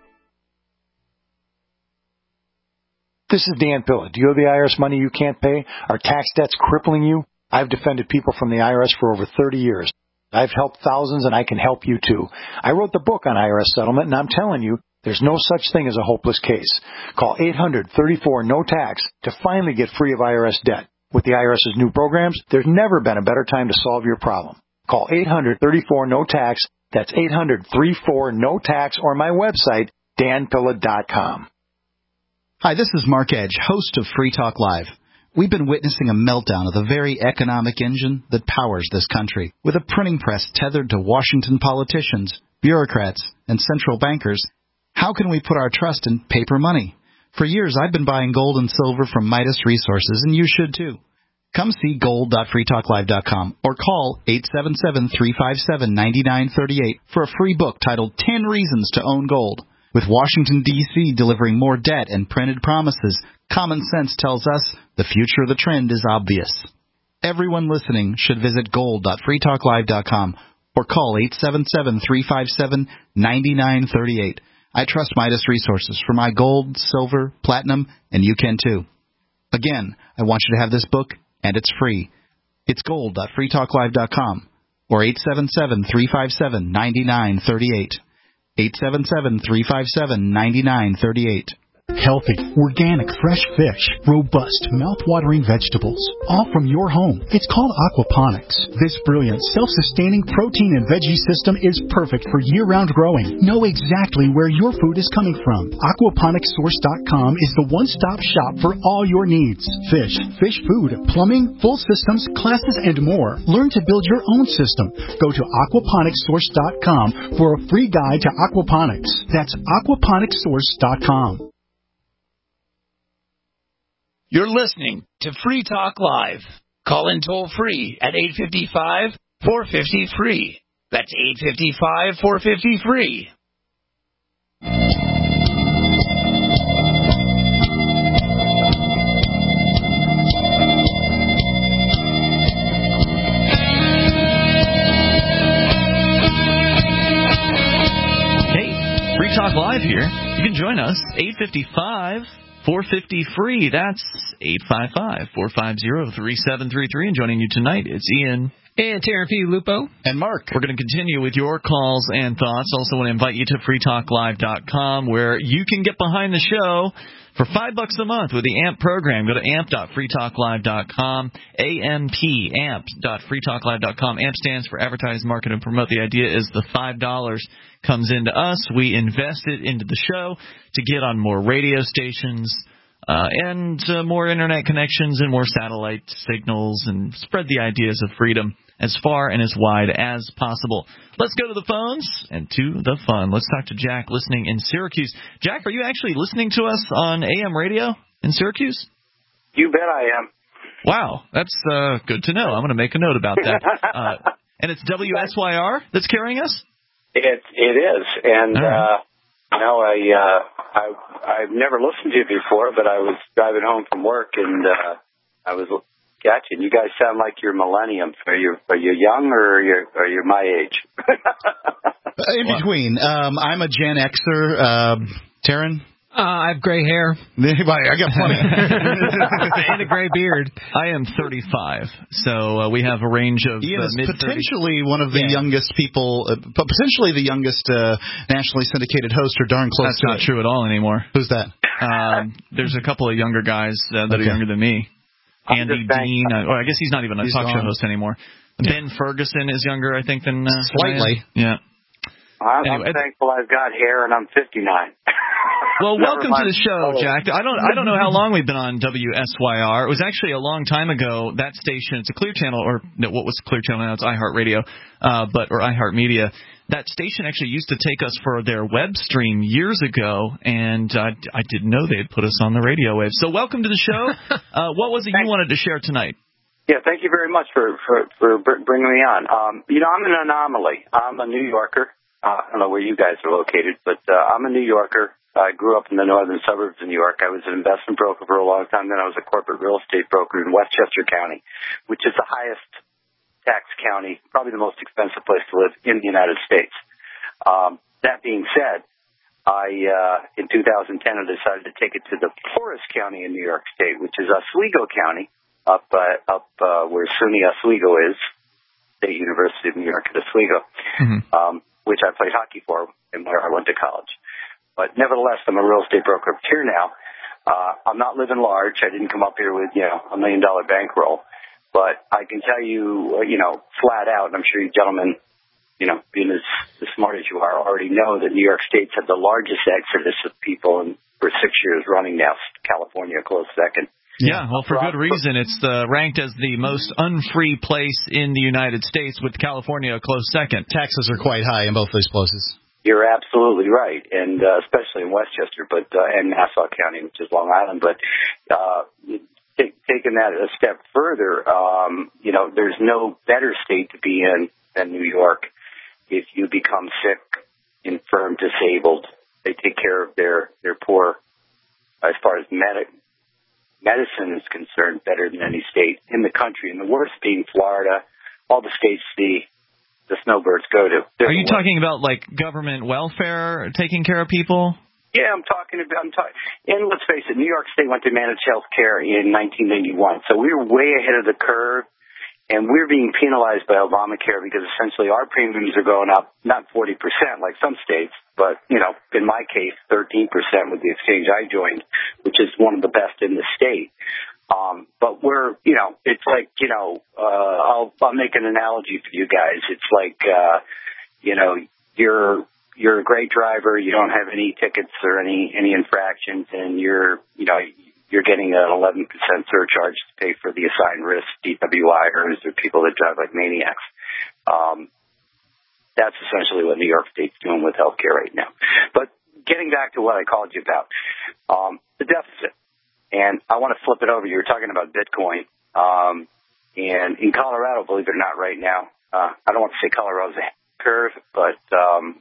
This is Dan Pilla. Do you owe the I R S money you can't pay? Are tax debts crippling you? I've defended people from the I R S for over thirty years. I've helped thousands, and I can help you too. I wrote the book on I R S settlement, and I'm telling you, there's no such thing as a hopeless case. Call eight hundred, thirty-four, no tax to finally get free of I R S debt. With the IRS's new programs, there's never been a better time to solve your problem. Call eight hundred, thirty-four, no tax. That's eight hundred, thirty-four, no tax, or my website, dan pilla dot com. Hi, this is Mark Edge, host of Free Talk Live. We've been witnessing a meltdown of the very economic engine that powers this country. With a printing press tethered to Washington politicians, bureaucrats, and central bankers, how can we put our trust in paper money? For years, I've been buying gold and silver from Midas Resources, and you should too. Come see gold dot free talk live dot com or call eight seven seven, three five seven, nine nine three eight for a free book titled ten reasons to Own Gold. With Washington, D C delivering more debt and printed promises, common sense tells us the future of the trend is obvious. Everyone listening should visit gold dot free talk live dot com or call eight seven seven, three five seven, nine nine three eight. I trust Midas Resources for my gold, silver, platinum, and you can too. Again, I want you to have this book, and it's free. It's gold dot free talk live dot com or eight seven seven, three five seven, nine nine three eight. eight seven seven, three five seven, nine nine three eight. Healthy, organic, fresh fish, robust, mouth-watering vegetables, all from your home. It's called aquaponics. This brilliant, self-sustaining protein and veggie system is perfect for year-round growing. Know exactly where your food is coming from. aquaponics source dot com is the one-stop shop for all your needs. Fish, fish food, plumbing, full systems, classes, and more. Learn to build your own system. Go to aquaponics source dot com for a free guide to aquaponics. That's aquaponics source dot com. You're listening to Free Talk Live. Call in toll free at eight five five, four five zero, free. That's eight five five, four five zero, free. Hey, Free Talk Live here. You can join us, eight five five, four five zero, free. That's eight five five, four five zero, three seven three three. And joining you tonight, it's Ian. And Taryn P. Lupo. And Mark. We're going to continue with your calls and thoughts. Also want to invite you to free talk live dot com, where you can get behind the show for five bucks a month with the A M P program. Go to amp dot free talk live dot com, A M P, amp dot free talk live dot com. A M P stands for Advertise, Market, and Promote. The idea is the five dollars comes into us. We invest it into the show to get on more radio stations, Uh, and uh, more internet connections and more satellite signals, and spread the ideas of freedom as far and as wide as possible. Let's go to the phones and to the fun. Let's talk to Jack, listening in Syracuse. Jack, are you actually listening to us on A M radio in Syracuse? You bet I am. Wow, that's uh, good to know. I'm going to make a note about that. Uh, and it's W S Y R that's carrying us? It It is, and... Right. uh No, I, uh, I, I've never listened to you before, but I was driving home from work, and uh, I was catching. You guys sound like you're millenniums. Are you, are you young, or are you, are you my age? In between. Um, I'm a Gen Xer. Uh, Taryn? Uh, I have gray hair. I got plenty. And a gray beard. I am thirty-five, so uh, we have a range of Ian uh, is mid-thirties. potentially one of the yeah. youngest people, uh, but potentially the youngest uh, nationally syndicated host, or darn close That's to not it. true at all anymore. Who's that? Um, there's a couple of younger guys uh, that okay. are younger than me. I'm Andy Dean, uh, or I guess he's not even a he's talk show gone. host anymore. Ben Ferguson is younger, I think, than uh, Slightly. Ryan. Yeah. I'm, Anyway, I'm thankful I've got hair, and I'm fifty-nine. Well, Never welcome to mind. the show, Jack. I don't I don't know how long we've been on W S Y R. It was actually a long time ago. That station, it's a Clear Channel, or no, what was Clear Channel now? It's iHeartRadio, uh, but or iHeartMedia. that station actually used to take us for their web stream years ago, and uh, I didn't know they had put us on the radio wave. So welcome to the show. Uh, what was it you wanted to share tonight? Yeah, thank you very much for, for, for bringing me on. Um, you know, I'm an anomaly. I'm a New Yorker. Uh, I don't know where you guys are located, but uh, I'm a New Yorker. I grew up in the northern suburbs of New York. I was an investment broker for a long time. Then I was a corporate real estate broker in Westchester County, which is the highest tax county, probably the most expensive place to live in the United States. Um, that being said, I uh, in two thousand ten I decided to take it to the poorest county in New York State, which is Oswego County, up uh, up uh, where SUNY Oswego is, State University of New York at Oswego, mm-hmm. um, which I played hockey for and where I went to college. But nevertheless, I'm a real estate broker up here now. Uh, I'm not living large. I didn't come up here with, you know, a million dollar bankroll. But I can tell you, uh, you know, flat out, and I'm sure you gentlemen, you know, being as, as smart as you are, already know that New York State's had the largest exodus of people in, for six years running now. California, a close second. Yeah, well, for good reason. It's the, ranked as the most unfree place in the United States, with California a close second. Taxes are quite high in both those places. You're absolutely right, and uh, especially in Westchester, but uh, and Nassau County, which is Long Island. But uh, take, taking that a step further, um, you know, there's no better state to be in than New York. If you become sick, infirm, disabled, they take care of their their poor as far as med- medicine is concerned, better than any state in the country. And the worst being Florida, all the states the the snowbirds go to. Are you talking about, like, government welfare taking care of people? Yeah, I'm talking about, I'm talking, and let's face it, New York State went to managed health care in nineteen ninety-one, so we were way ahead of the curve, and we're being penalized by Obamacare because essentially our premiums are going up, not forty percent like some states, but, you know, in my case, thirteen percent with the exchange I joined, which is one of the best in the state. Um, but we're, you know, it's like, you know, uh, I'll, I'll make an analogy for you guys. It's like, uh, you know, you're, you're a great driver. You don't have any tickets or any, any infractions, and you're, you know, you're getting an eleven percent surcharge to pay for the assigned risk D W I-ers or people that drive like maniacs. Um, that's essentially what New York State's doing with healthcare right now. But getting back to what I called you about, um, the deficit. And I want to flip it over. You were talking about Bitcoin. Um, and in Colorado, believe it or not, right now, uh, I don't want to say Colorado's a curve, but um,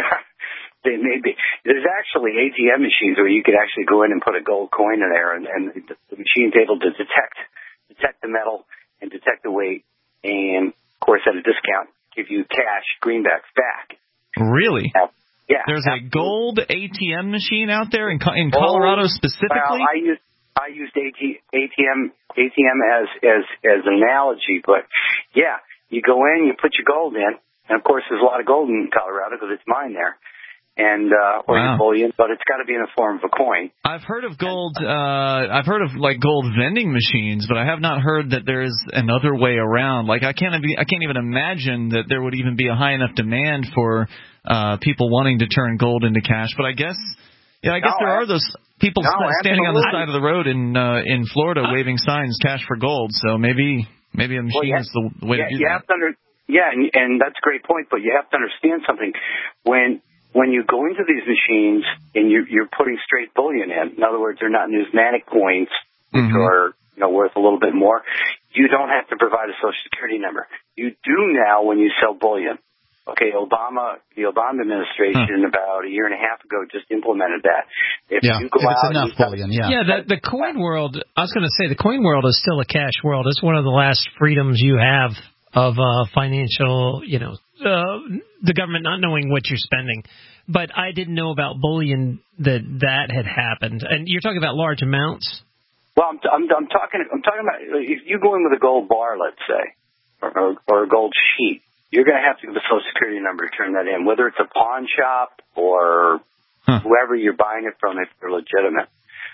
they may be. There's actually A T M machines where you could actually go in and put a gold coin in there, and, and the, the machine's able to detect detect the metal and detect the weight, and, of course, at a discount, give you cash, greenbacks back. Really? Now, yeah. There's absolutely. a gold A T M machine out there in, in Colorado oh, specifically? Well, I use I used A T M A T M as as as an analogy, but yeah, you go in, you put your gold in, and of course there's a lot of gold in Colorado because it's mined there, and uh, or wow. your bullion, but it's got to be in the form of a coin. I've heard of gold. Uh, I've heard of like gold vending machines, but I have not heard that there is another way around. Like I can't I can't even imagine that there would even be a high enough demand for uh, people wanting to turn gold into cash. But I guess. Yeah, I guess no, there are those people no, standing absolutely. on the side of the road in uh, in Florida waving signs, cash for gold. So maybe maybe a machine well, is the way yeah, to do you that. Have to under, yeah, and, and that's a great point, but you have to understand something. When when you go into these machines and you, you're putting straight bullion in, in other words, they're not numismatic coins, which mm-hmm. are you know worth a little bit more, you don't have to provide a Social Security number. You do now when you sell bullion. Okay, Obama, the Obama administration huh. about a year and a half ago just implemented that. If yeah, you go if it's out enough bullion, yeah. Yeah, the, the coin world, I was going to say, the coin world is still a cash world. It's one of the last freedoms you have of uh, financial, you know, uh, the government not knowing what you're spending. But I didn't know about bullion that that had happened. And you're talking about large amounts? Well, I'm, I'm, I'm talking I'm talking about if you go in with a gold bar, let's say, or, or, or a gold sheet, you're going to have to give a Social Security number to turn that in, whether it's a pawn shop or huh. whoever you're buying it from, if they're legitimate.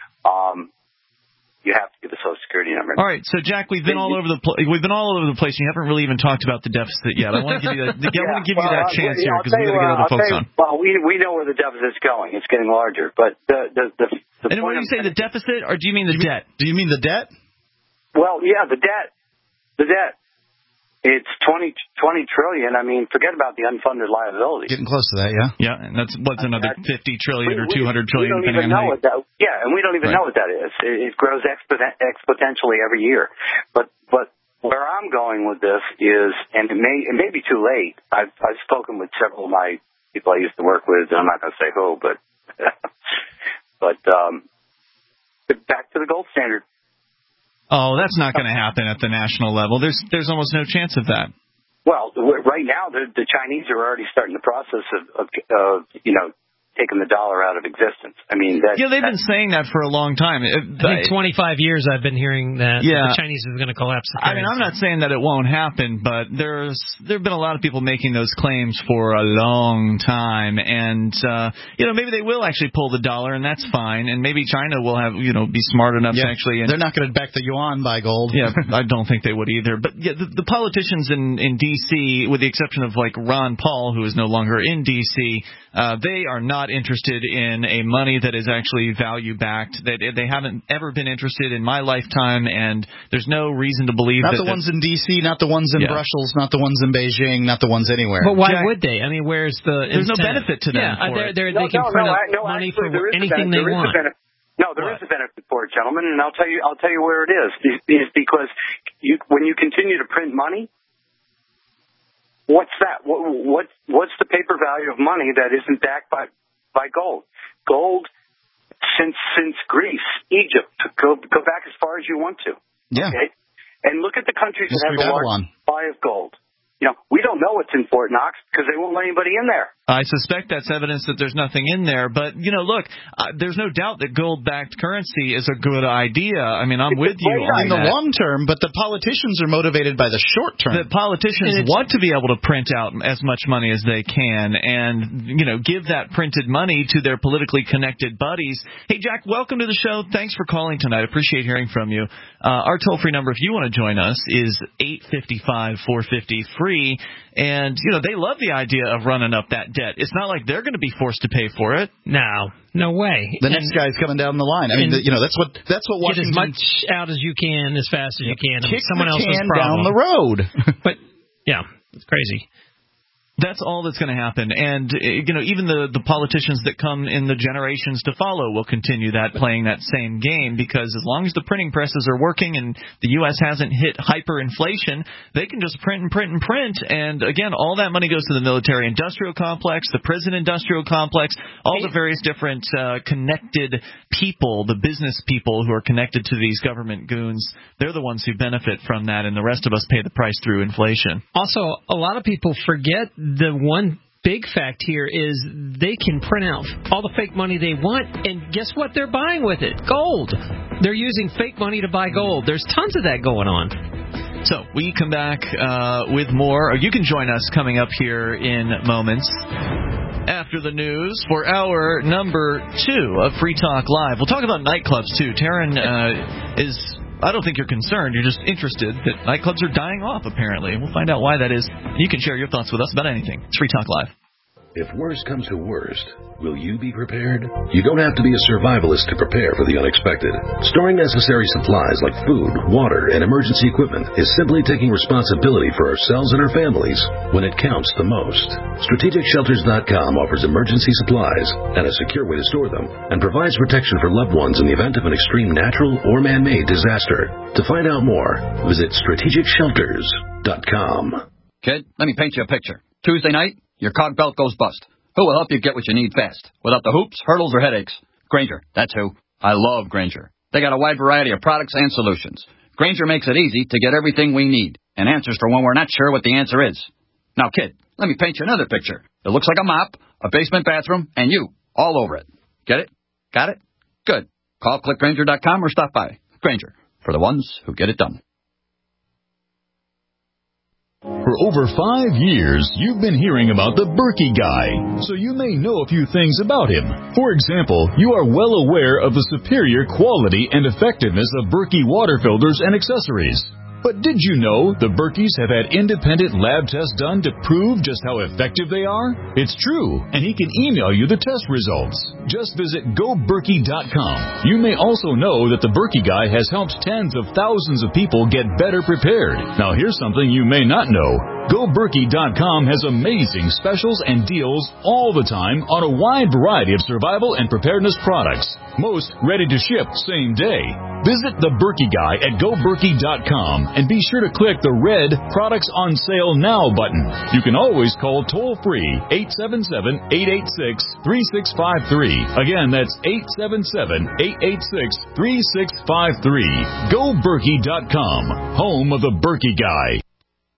Um, you have to give a Social Security number. All right, so Jack, we've been all over the pl- we've been all over the place. You haven't really even talked about the deficit yet. I want to give you that. I yeah, want to give well, you that uh, chance well, here because we got to get other I'll folks you, on. Well, we we know where the deficit's going. It's getting larger, but the the the. the and when you say the deficit, or do you mean the you debt? Mean, do you mean the debt? Well, yeah, the debt, the debt. It's twenty, twenty trillion. I mean, forget about the unfunded liability. Getting close to that, yeah. Yeah, and that's what's another fifty trillion we, or two hundred trillion. We don't even know what that. Yeah, and we don't even right. know what that is. It, it grows exponent, exponentially every year. But but where I'm going with this is, and it may it may be too late. I've I've spoken with several of my people I used to work with, and I'm not going to say who, but but um, back to the gold standard. Oh, that's not going to happen at the national level. There's there's almost no chance of that. Well, right now the the Chinese are already starting the process of, of, of you know, taking the dollar out of existence. I mean, that, yeah, they've been saying that for a long time. I think twenty-five years I've been hearing that yeah. the Chinese is going to collapse the currency. I mean, I'm not saying that it won't happen, but there's there have been a lot of people making those claims for a long time, and uh, you know, maybe they will actually pull the dollar, and that's fine, and maybe China will have you know be smart enough yeah. to actually. And, they're not going to back the yuan by gold. Yeah, I don't think they would either. But yeah, the, the politicians in in D C, with the exception of like Ron Paul, who is no longer in D C, uh, they are not interested in. in a money that is actually value-backed. That they, they haven't ever been interested in my lifetime, and there's no reason to believe not that... Not the ones in D C, not the ones in yeah. Brussels, not the ones in Beijing, not the ones anywhere. But why Jack, would they? I mean, where's the There's incentive? no benefit to them yeah, for they're, they're, no, they can no, print no, up no, money actually, for anything they there want. Benefit, no, there what? is a benefit for it, gentlemen, and I'll tell you I'll tell you where it is. Is because you, when you continue to print money, what's that? What, what what's the paper value of money that isn't backed by by gold? Gold, since since Greece, Egypt, go go back as far as you want to. Yeah. Okay? And look at the countries History that have the Babylon. largest supply of gold. You know, we don't know what's in Fort Knox because they won't let anybody in there. I suspect that's evidence that there's nothing in there. But, you know, look, uh, there's no doubt that gold-backed currency is a good idea. I mean, I'm with you on in the that. long term, but the politicians are motivated by the short term. The politicians want to be able to print out as much money as they can and, you know, give that printed money to their politically connected buddies. Hey, Jack, welcome to the show. Thanks for calling tonight. I appreciate hearing from you. Uh, our toll-free number, if you want to join us, is eight five five, four five zero, free. And, you know, they love the idea of running up that debt. It's not like they're going to be forced to pay for it. No, no way. The and, next guy's coming down the line. I mean, the, you know, that's what that's what Washington... Get as much out as you can, as fast as you can. Kick someone the else's can problem. down the road. But, yeah, it's crazy. That's all that's going to happen. And, you know, even the, the politicians that come in the generations to follow will continue that, playing that same game, because as long as the printing presses are working and the U S hasn't hit hyperinflation, they can just print and print and print. And, again, all that money goes to the military-industrial complex, the prison-industrial complex, all the various different uh, connected people, the business people who are connected to these government goons. They're the ones who benefit from that, and the rest of us pay the price through inflation. Also, a lot of people forget the one big fact here is they can print out all the fake money they want, and guess what they're buying with it? Gold. They're using fake money to buy gold. There's tons of that going on. So we come back uh, with more. Or you can join us coming up here in moments after the news for hour number two of Free Talk Live. We'll talk about nightclubs, too. Taryn uh, is... I don't think you're concerned. You're just interested that nightclubs are dying off, apparently. We'll find out why that is. You can share your thoughts with us about anything. It's Free Talk Live. If worst comes to worst, will you be prepared? You don't have to be a survivalist to prepare for the unexpected. Storing necessary supplies like food, water, and emergency equipment is simply taking responsibility for ourselves and our families when it counts the most. Strategic Shelters dot com offers emergency supplies and a secure way to store them, and provides protection for loved ones in the event of an extreme natural or man-made disaster. To find out more, visit Strategic Shelters dot com. Kid, let me paint you a picture. Tuesday night, your cog belt goes bust. Who will help you get what you need fast, without the hoops, hurdles, or headaches? Grainger, that's who. I love Grainger. They got a wide variety of products and solutions. Grainger makes it easy to get everything we need, and answers for when we're not sure what the answer is. Now, kid, let me paint you another picture. It looks like a mop, a basement bathroom, and you, all over it. Get it? Got it? Good. Call click Grainger dot com or stop by. Grainger, for the ones who get it done. For over five years, you've been hearing about the Berkey guy, so you may know a few things about him. For example, you are well aware of the superior quality and effectiveness of Berkey water filters and accessories. But did you know the Berkeys have had independent lab tests done to prove just how effective they are? It's true, and he can email you the test results. Just visit go berkey dot com. You may also know that the Berkey Guy has helped tens of thousands of people get better prepared. Now here's something you may not know. go berkey dot com has amazing specials and deals all the time on a wide variety of survival and preparedness products. Most ready to ship same day. Visit the Berkey Guy at go berkey dot com and be sure to click the red Products on Sale Now button. You can always call toll-free eight seven seven, eight eight six, three six five three. Again, that's eight seven seven, eight eight six, three six five three. go berkey dot com, home of the Berkey Guy.